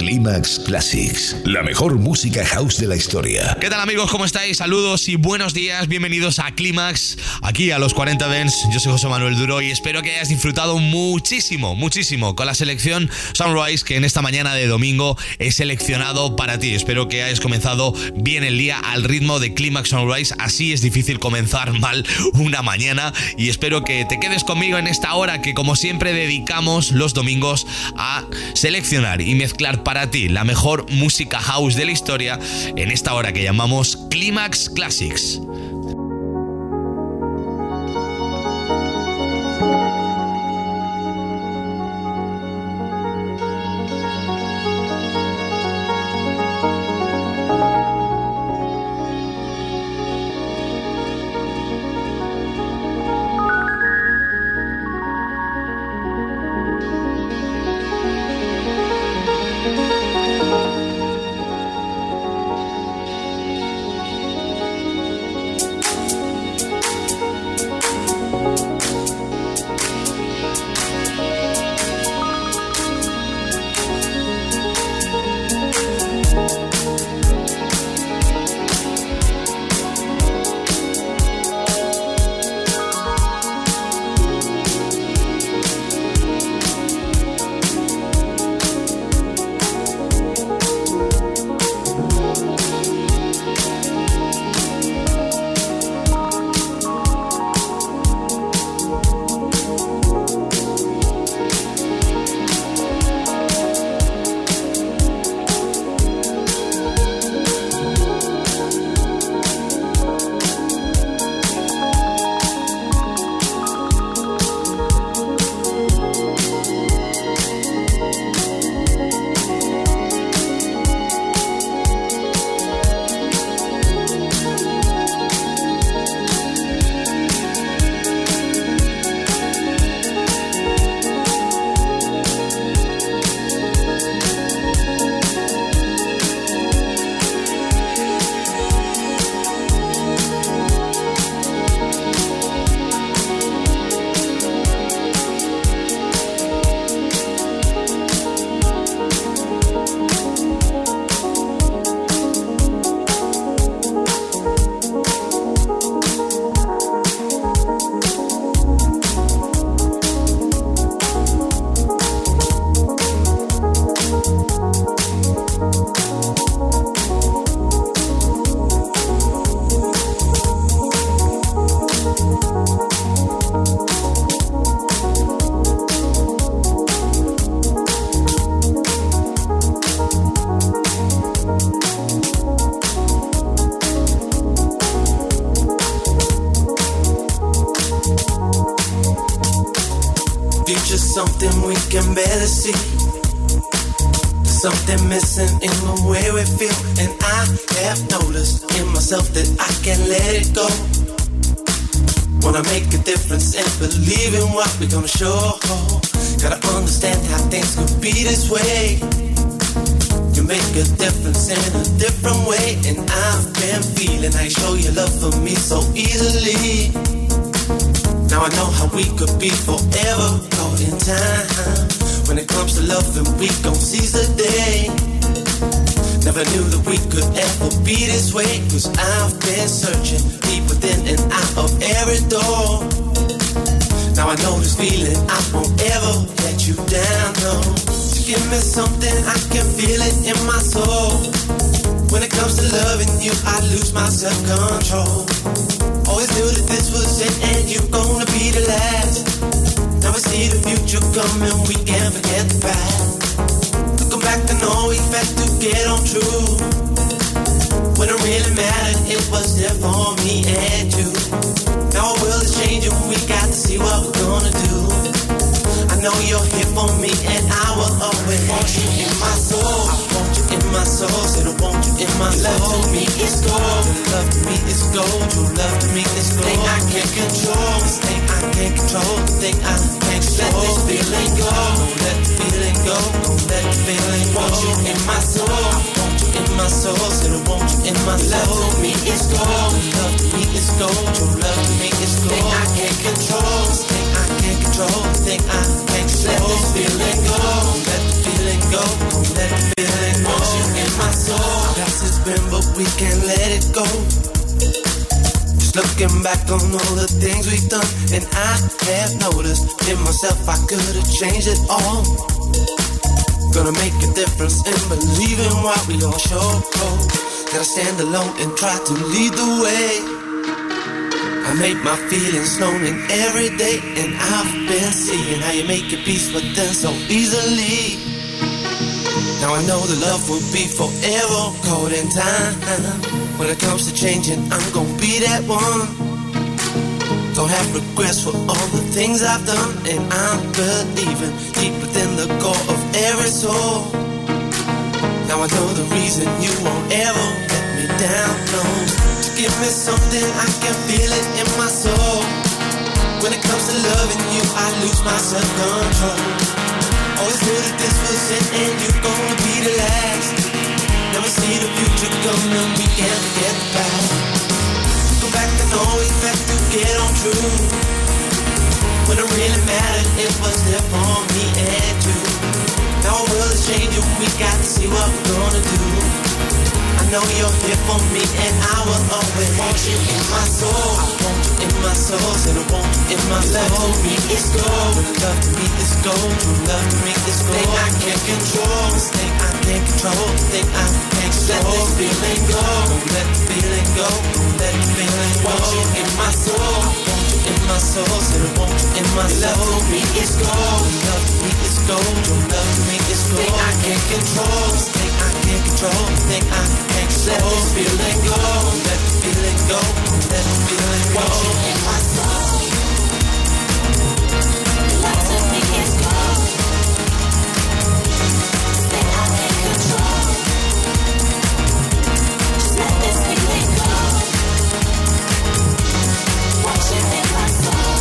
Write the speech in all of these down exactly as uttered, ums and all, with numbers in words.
Climax Classics, la mejor música house de la historia. ¿Qué tal, amigos? ¿Cómo estáis? Saludos y buenos días. Bienvenidos a Climax, aquí a los cuarenta Dance. Yo soy José Manuel Duro y espero que hayas disfrutado muchísimo, muchísimo con la selección Sunrise que en esta mañana de domingo he seleccionado para ti. Espero que hayas comenzado bien el día al ritmo de Climax Sunrise. Así es difícil comenzar mal una mañana y espero que te quedes conmigo en esta hora que, como siempre, dedicamos los domingos a seleccionar y mezclar para ti la mejor música house de la historia en esta hora que llamamos Climax Classics. Something we can barely see. There's something missing in the way we feel. And I have noticed in myself that I can't let it go. Wanna make a difference and believe in what we're gonna show. Gotta understand how things could be this way. You make a difference in a different way. And I've been feeling I show your love for me so easily. Now I know how we could be forever caught in time. When it comes to love, and we gon' seize the day. Never knew that we could ever be this way. Cause I've been searching deep within and out of every door. Now I know this feeling, I won't ever let you down, no. So give me something, I can feel it in my soul. When it comes to loving you, I lose my self-control. Always knew that this was it and you're gonna be the last. Now we see the future coming, we can't forget the past. Looking back to know we had to get on true. When it really mattered, it was there for me and you. Now our world is changing, we got to see what we're gonna do. I know you're here for me and I will always want you in my soul. I want you in my soul, said I want you in my soul. Love to me is gold, your love to me is gold. Your love to me is gold. Thing I can't control, this thing I can't control. The thing I can't control. Let this feeling go, don't let the feeling go. Don't let the feeling go. I want you in my soul, I want you in my soul. Said I want you in my soul. Love to me is gold, your love to me is gold. Your love to me is gold. Thing I can't control, this thing I can't control. The thing I can't control. Let this feeling go, don't let the feeling go. Don't let the feeling we can't let it go. Just looking back on all the things we've done, and I have noticed in myself I could have changed it all. Gonna make a difference in believing what we all show. Gotta stand alone and try to lead the way. I make my feelings known in every day, and I've been seeing how you make your peace with them so easily. Now I know the love will be forever caught in time. When it comes to changing, I'm gonna be that one. Don't have regrets for all the things I've done, and I'm believing deep within the core of every soul. Now I know the reason you won't ever let me down, no. Give me something, I can feel it in my soul. When it comes to loving you, I lose my self-control. Always knew that this was it, and you're gonna be the last. Never see the future coming, we can't forget the past. Go back and always back to get on true. When it really mattered, it was there for me and you. Now our world is changing, we got to see what we're gonna do. I know you're here for me, and I will always want you in my soul. I want you in my soul, said I want you in my soul. Love to me is gold, love to me is gold. True love to me is gold. Thing I can't control, this thing I can't control, thing I can't control. Let this feeling go, don't let the feeling go, don't let the feeling go. Want you in my soul, I want you in my soul, said I want you in my soul. Love to me is gold, love to me is gold. True love to me is gold. Thing I can't control, this thing I can't control, thing I can't. Let this feeling go, let the feeling go, let the feeling go. Want you in my soul. Love to me is gold. Thing I can't control. Just let this feeling go. Want you in my soul.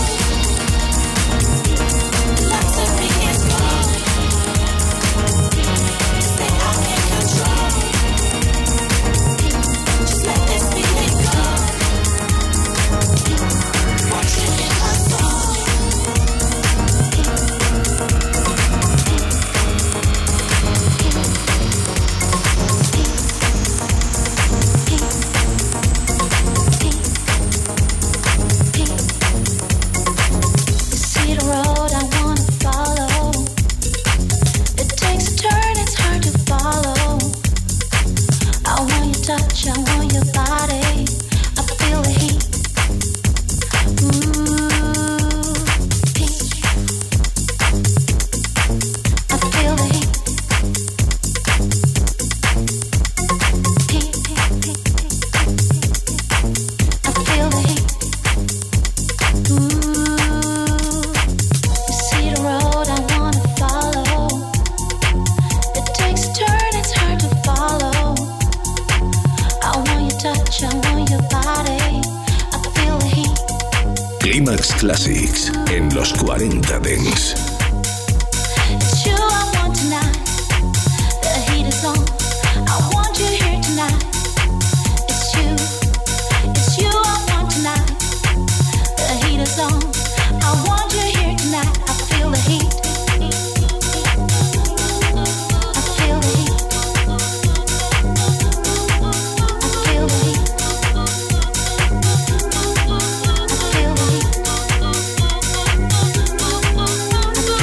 Love to me is gold. Thing I can't control. Let this feeling go. Want you in my soul. See the road I wanna follow. It takes a turn, it's hard to follow. I want your touch, I want your body. I feel the heat. Ooh, heat. I feel the heat. Heat, heat, heat, heat. I feel the heat. Ooh, you see the road I wanna follow. It takes a turn, it's hard to follow. I want your touch, I want your body. I feel the heat. Climax Classics en los cuarenta Dance. It's you I want tonight. The heat is on. I want you here tonight. It's you. It's you I want tonight. The heat is on. I want you here tonight. I feel the heat. I feel the heat. I feel the heat.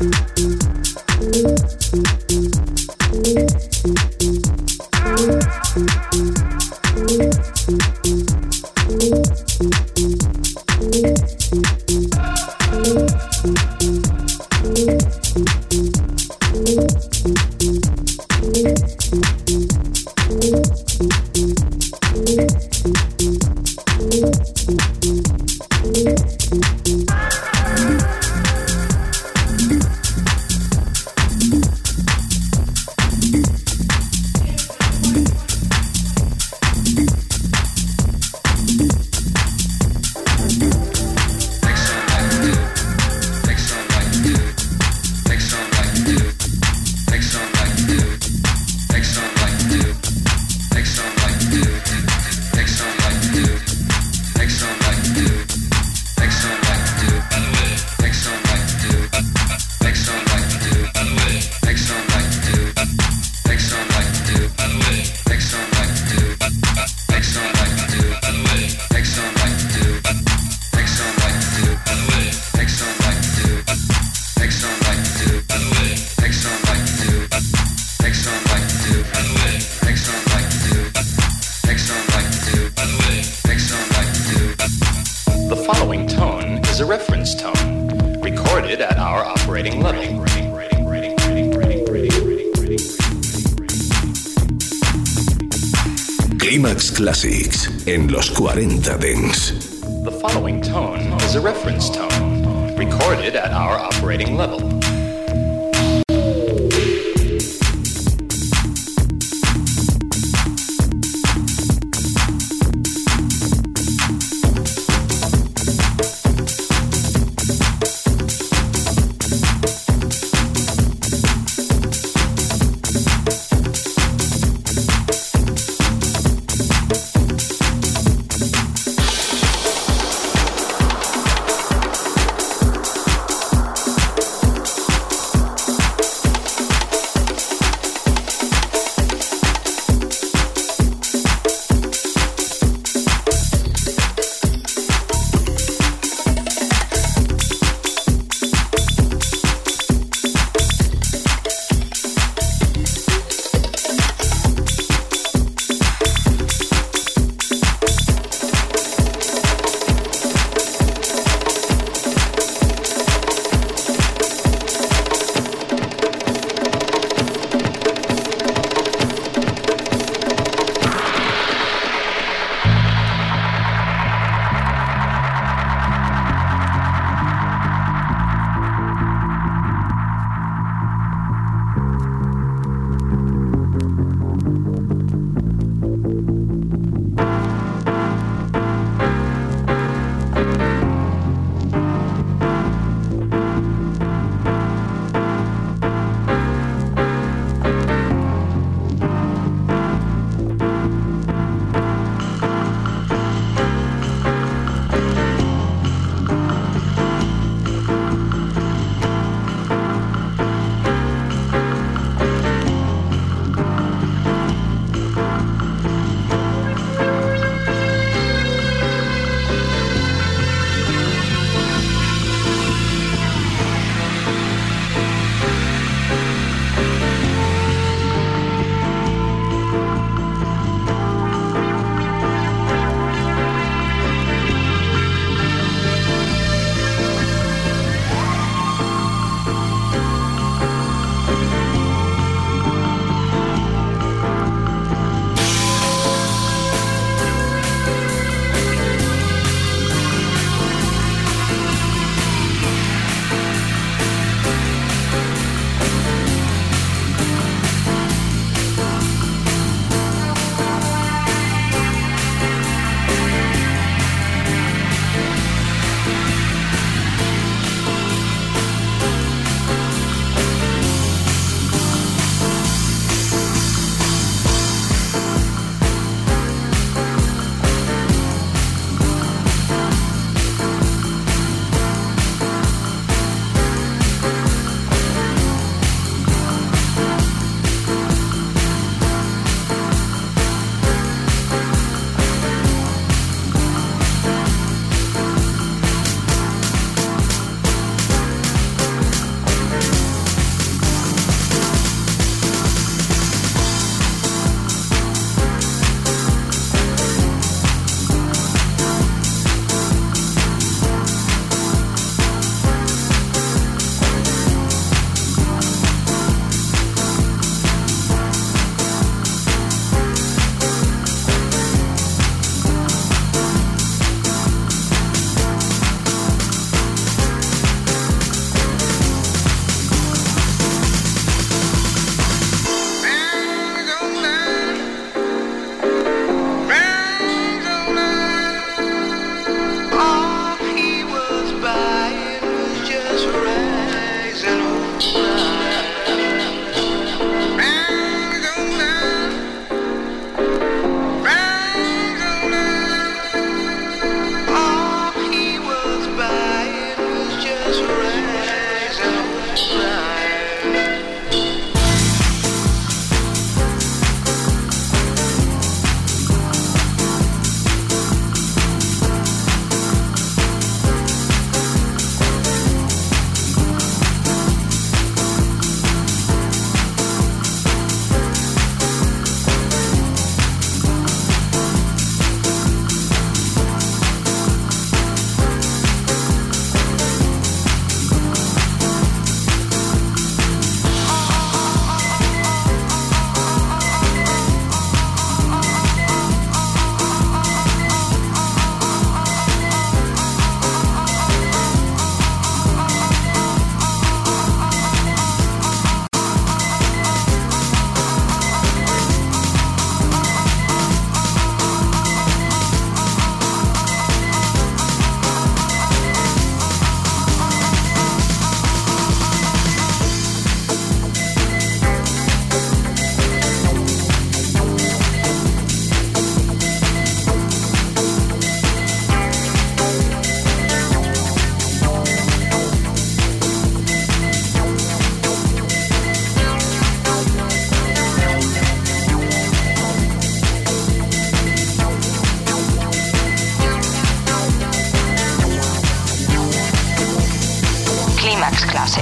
Climax Classics en los cuarenta Dance. The following tone is a reference tone, recorded at our operating level.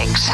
mix.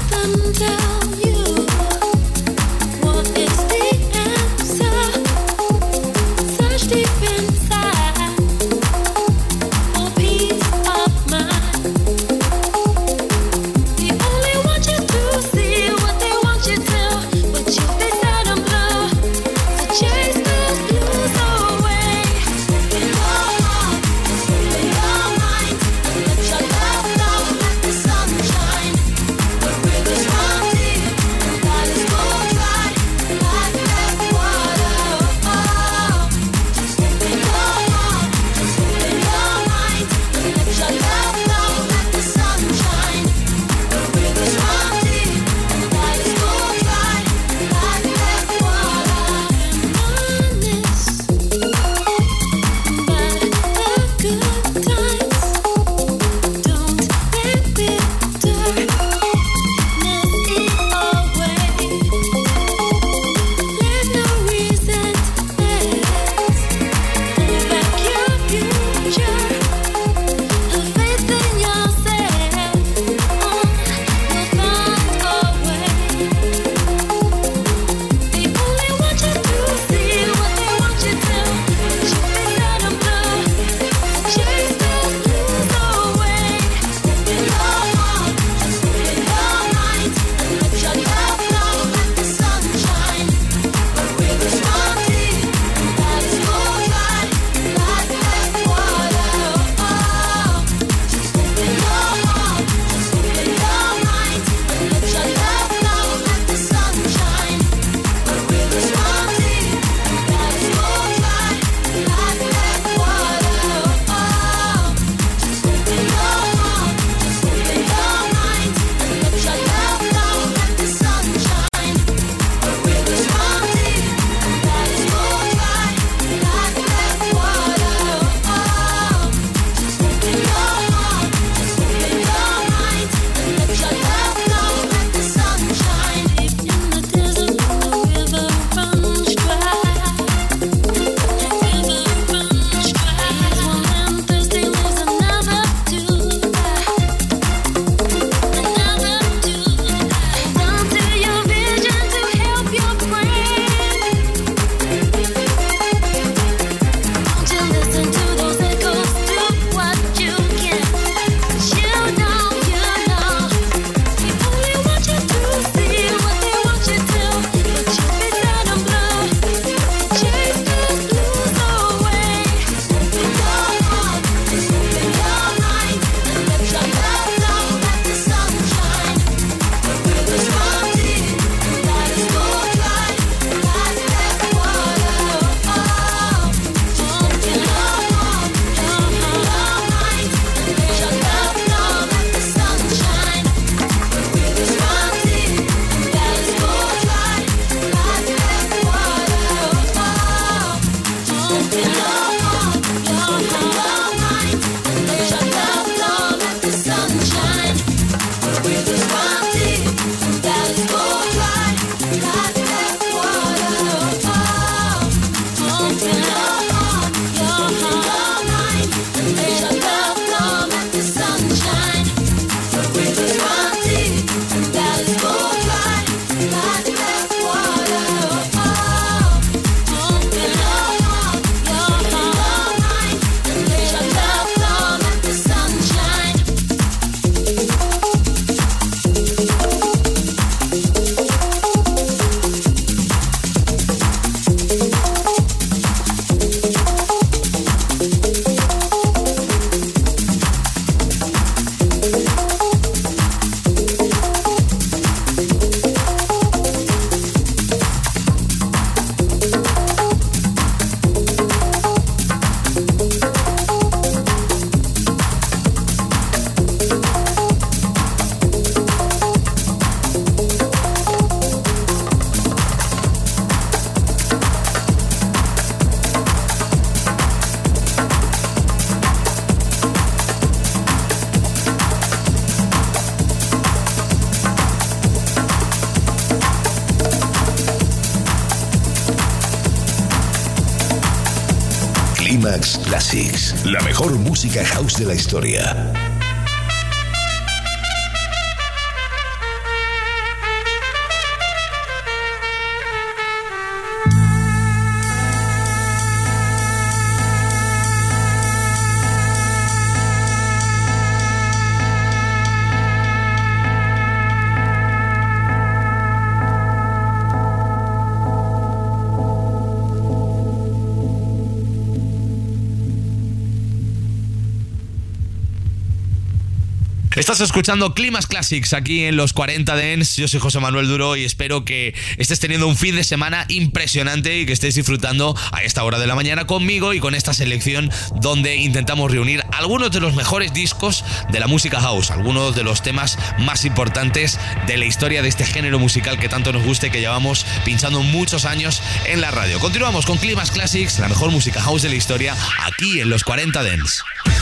Tell you what is the answer. Climax Classics, la mejor música house de la historia. Estás escuchando Climax Classics aquí en los cuarenta Dance. Yo soy José Manuel Duro y espero que estés teniendo un fin de semana impresionante y que estés disfrutando a esta hora de la mañana conmigo y con esta selección donde intentamos reunir algunos de los mejores discos de la música house, algunos de los temas más importantes de la historia de este género musical que tanto nos gusta y que llevamos pinchando muchos años en la radio. Continuamos con Climax Classics, la mejor música house de la historia, aquí en los cuarenta Dance.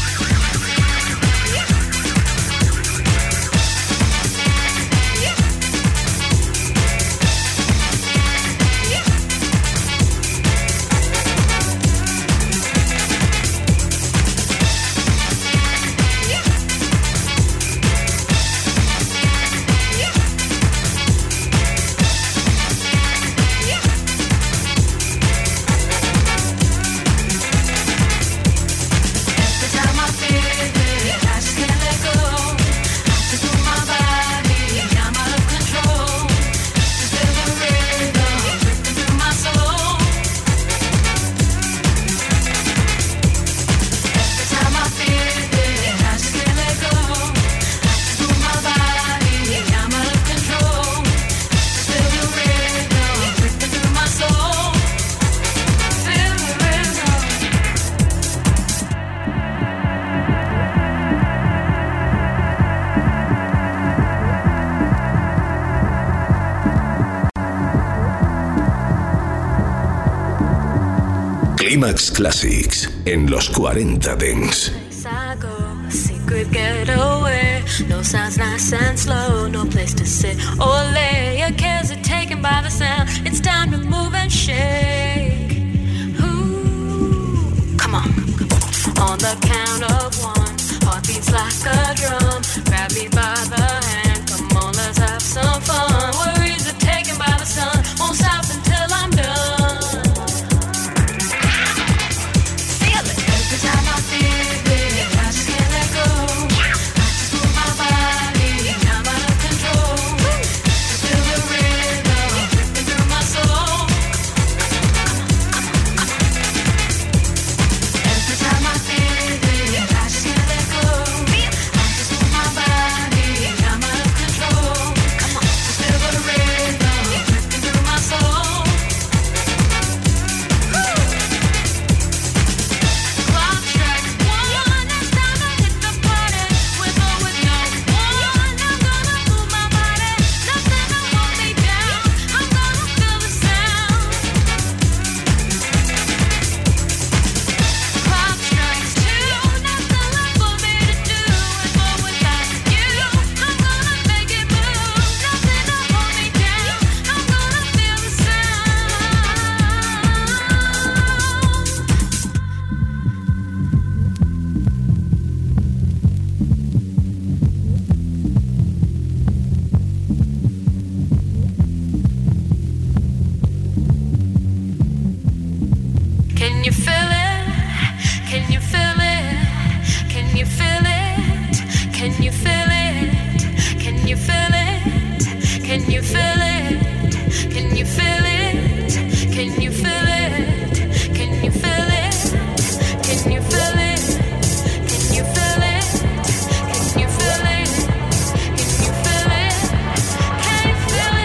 Climax Classics en los cuarenta Dance. Secret getaway, no sounds nice and slow, no place to sit or lay. Your cares are taken by the sound. It's time to move and shake. Ooh, come on. On the count of one, heartbeats like a drum. Grab me by the hand, come on, let's have some fun. Worries are taken by the sun, won't stop until I'm done.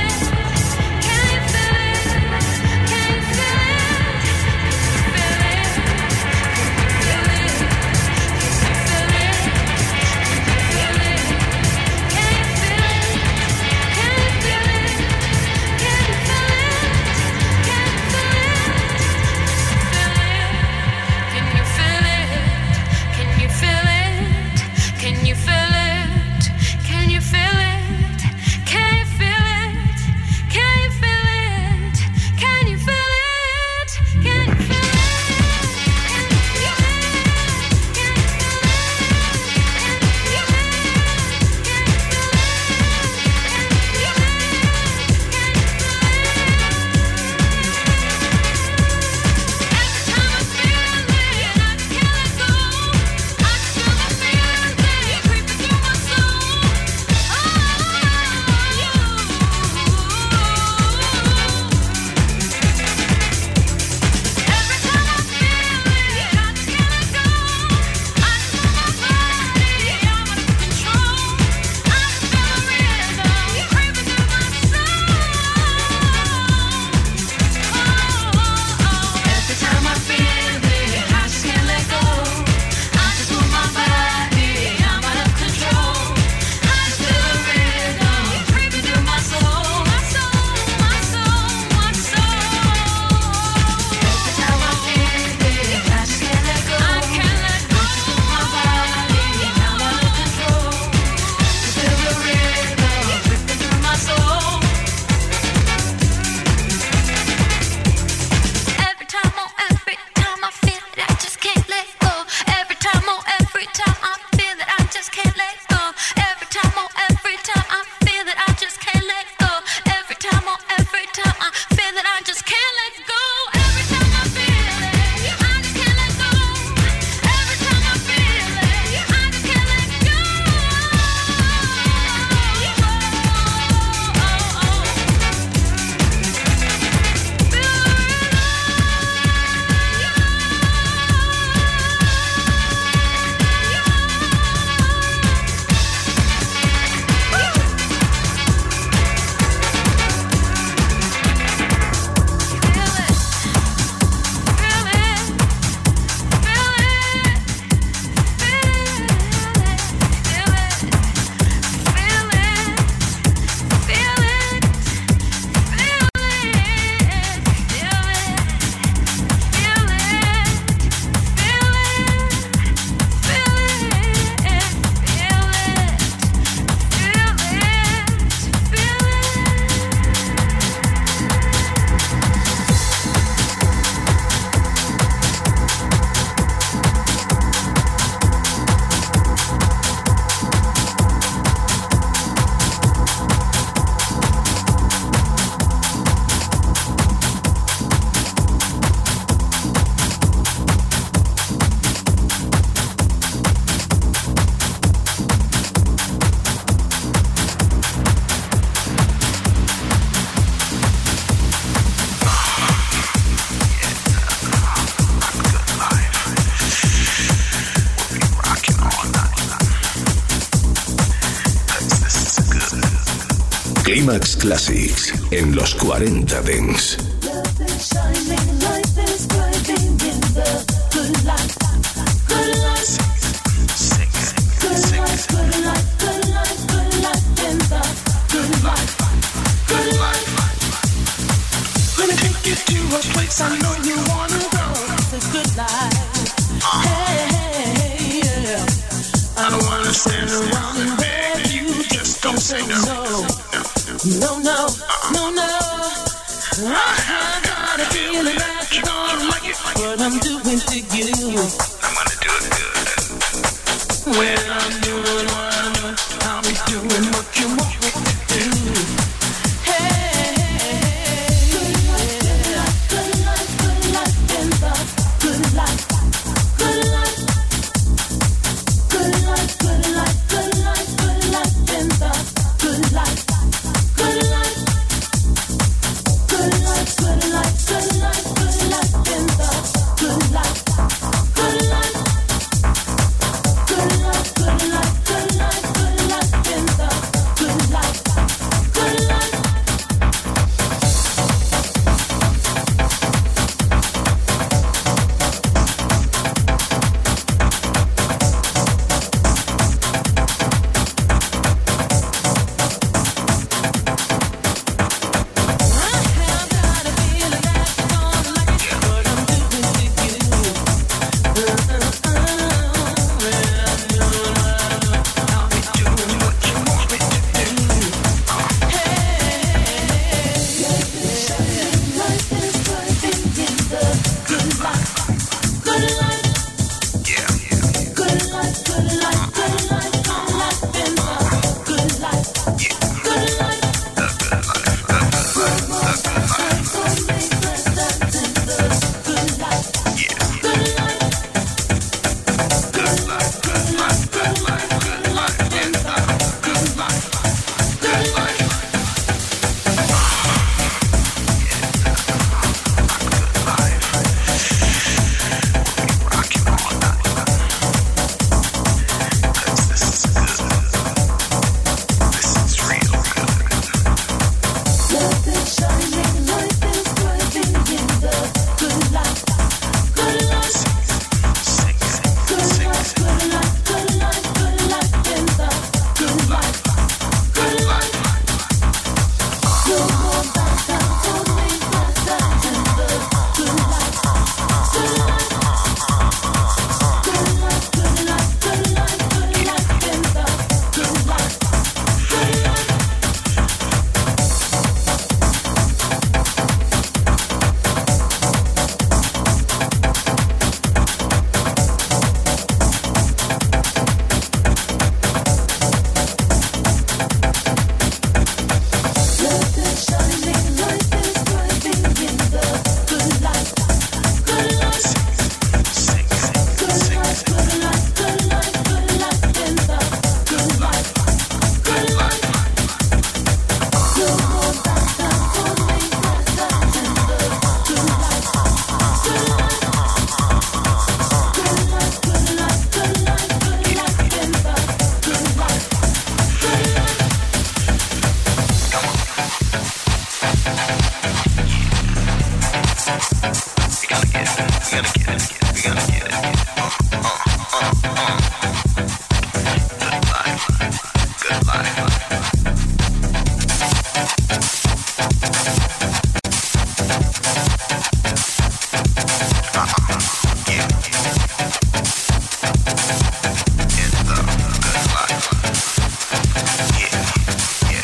Can you feel it? Climax Classics en los cuarenta Dance. I know you wanna go. It's a good life. Hey, hey, yeah. I don't wanna stand around and beg you. Just don't say no. No, no, no, no. I got a feeling that you're gonna like it. What I'm doing to you. I'm gonna do it good. When I'm doing what I'm doing, I'll be doing what you want me to do.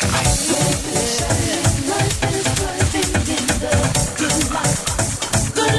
Good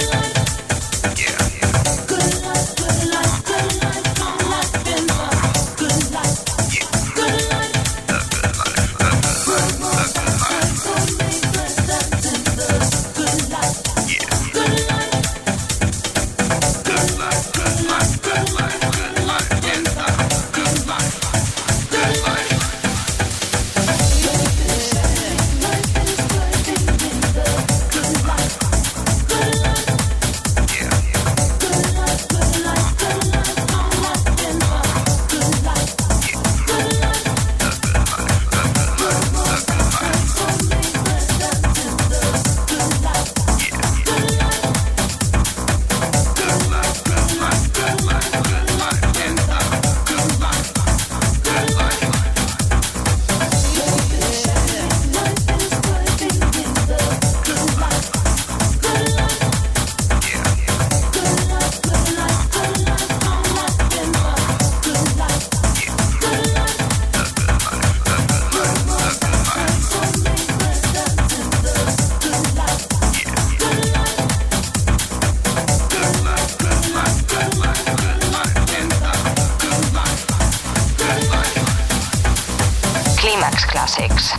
mix.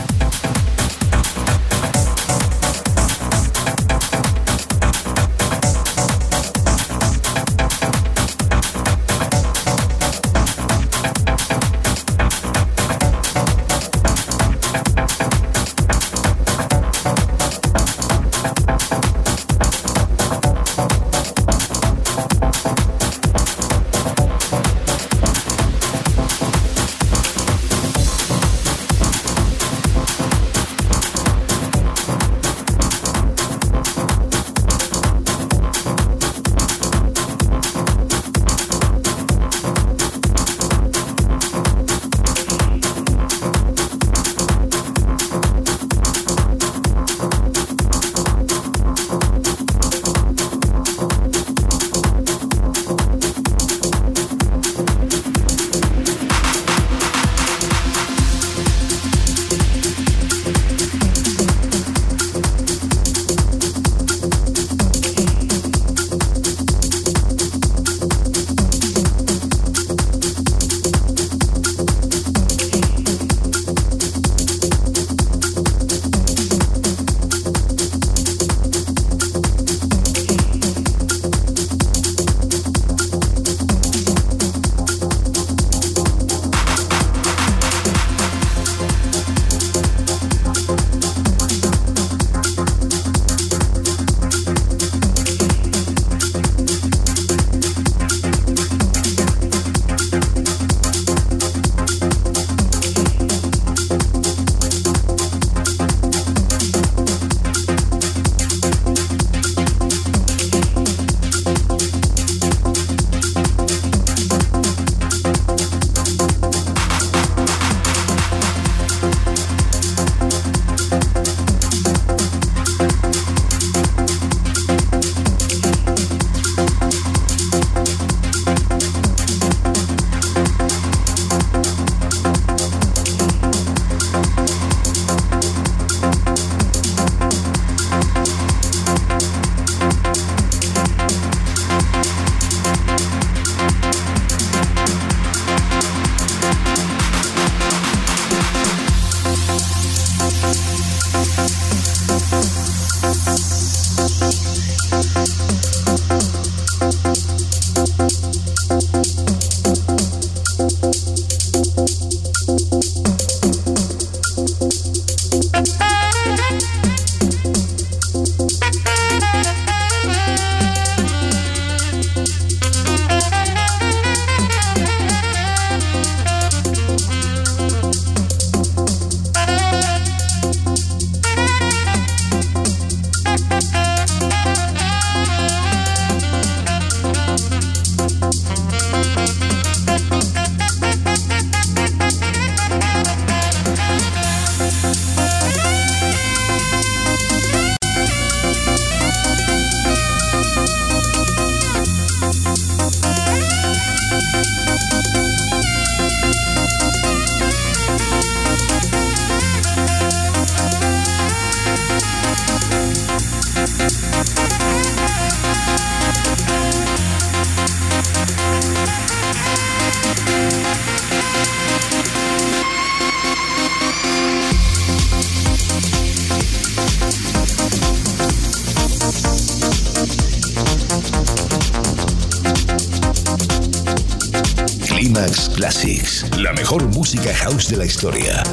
Climax Classics, la mejor música house de la historia.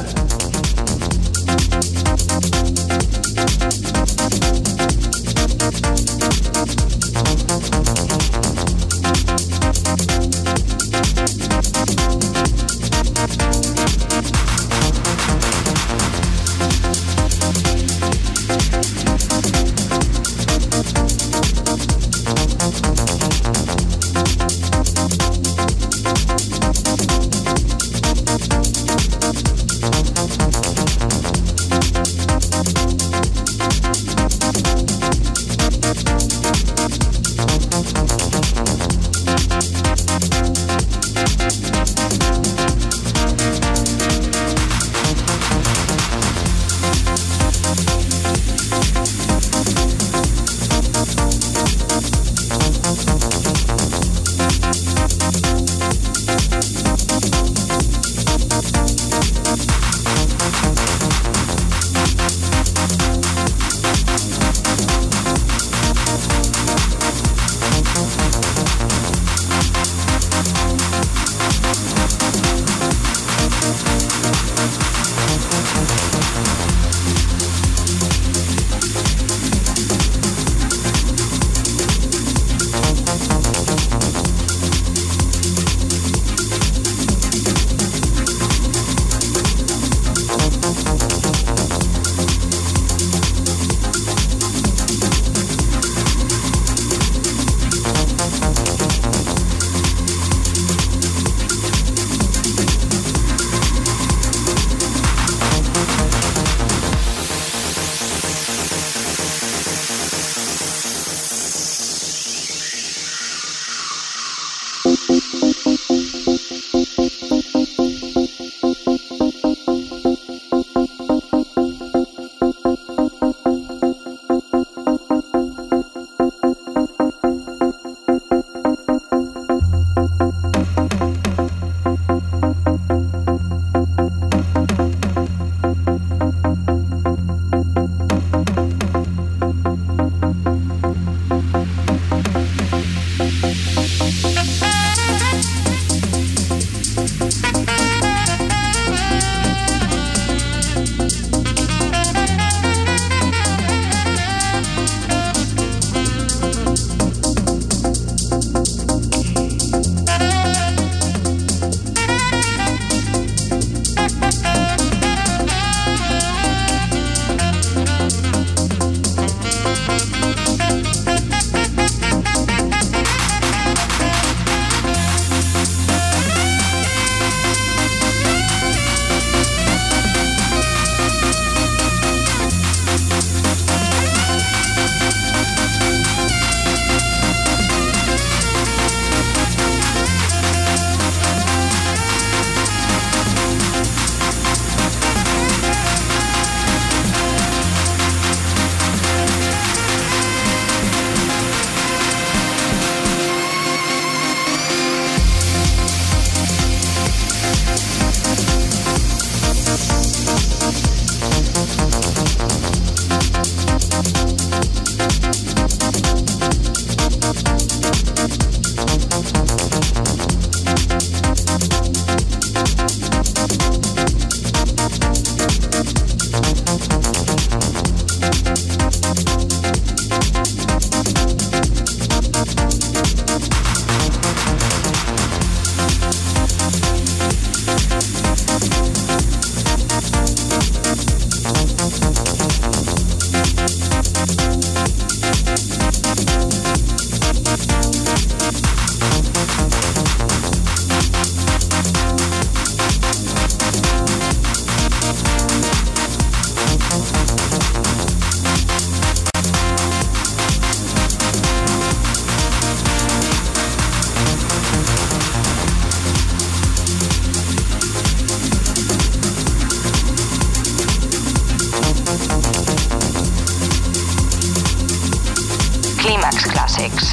We'll be right back. Climax Classics.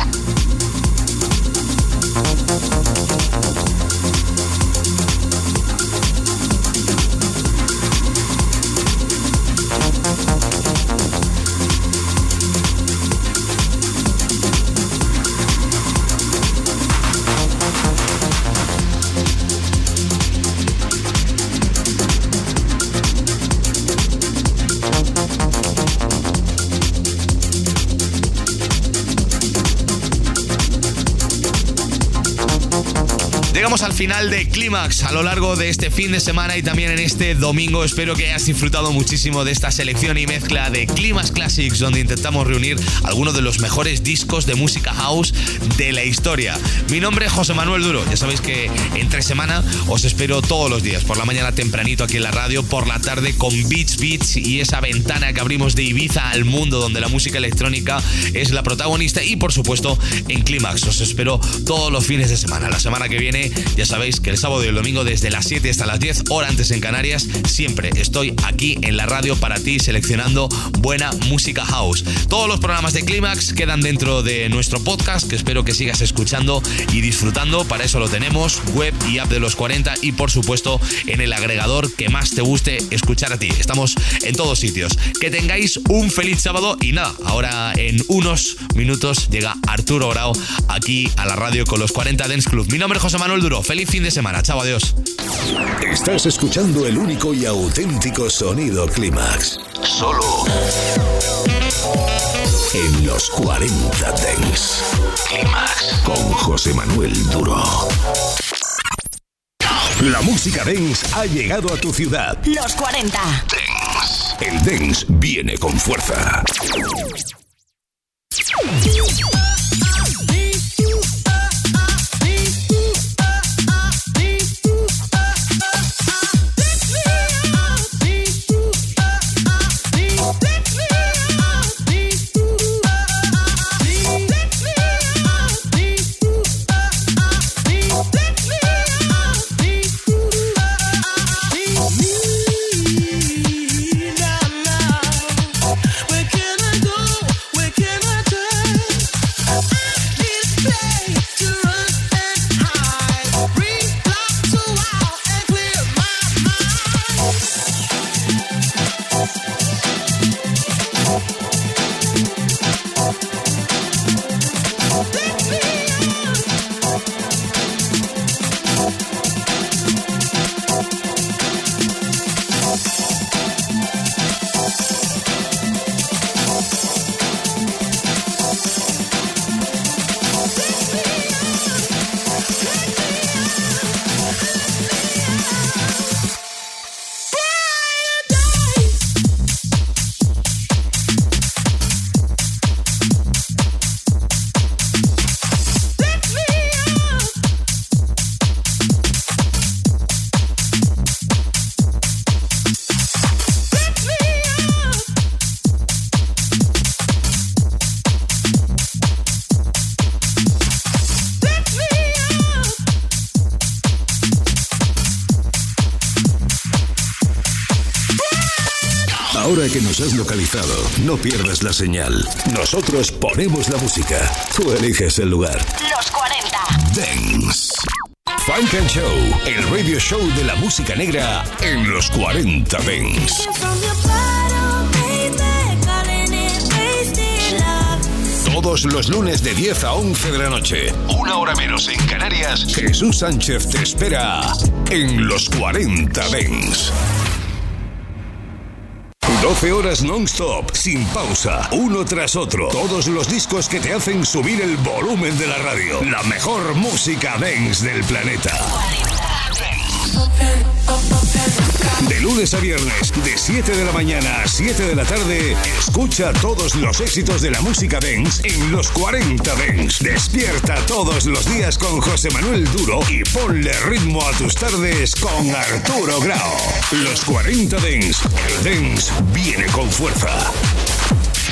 Llegamos al final de Clímax a lo largo de este fin de semana y también en este domingo. Espero que hayas disfrutado muchísimo de esta selección y mezcla de Climax Classics, donde intentamos reunir algunos de los mejores discos de música house de la historia. Mi nombre es José Manuel Duro. Ya sabéis que entre semana os espero todos los días, por la mañana tempranito aquí en la radio, por la tarde con Beats Beats y esa ventana que abrimos de Ibiza al mundo, donde la música electrónica es la protagonista, y por supuesto en Clímax. Os espero todos los fines de semana. La semana que viene ya sabéis que el sábado y el domingo desde las siete hasta las diez, hora antes en Canarias, siempre estoy aquí en la radio para ti seleccionando buena música house. Todos los programas de Clímax quedan dentro de nuestro podcast, que espero que sigas escuchando y disfrutando. Para eso lo tenemos, web y app de los cuarenta, y por supuesto en el agregador que más te guste escuchar a ti. Estamos en todos sitios. Que tengáis un feliz sábado y nada, ahora en unos minutos llega Arturo Grau aquí a la radio con los cuarenta Dance Club. Mi nombre es José Manuel Duro. Feliz fin de semana. Chao, adiós. Estás escuchando el único y auténtico sonido Clímax. Solo en los cuarenta Dance. Clímax con José Manuel Duro. La música dance ha llegado a tu ciudad. Los cuarenta Dance. El dance viene con fuerza. Ahora que nos has localizado, no pierdas la señal. Nosotros ponemos la música. Tú eliges el lugar. Los cuarenta Dance. Funk and Show, el radio show de la música negra en los cuarenta Dance. Todos los lunes de diez a once de la noche, una hora menos en Canarias, Jesús Sánchez te espera en los cuarenta Dance. doce horas non-stop, sin pausa, uno tras otro. Todos los discos que te hacen subir el volumen de la radio. La mejor música dance del planeta. De lunes a viernes, de siete de la mañana a siete de la tarde, escucha todos los éxitos de la música dance en los cuarenta Dance. Despierta todos los días con José Manuel Duro y ponle ritmo a tus tardes con Arturo Grau. Los cuarenta Dance. El dance viene con fuerza.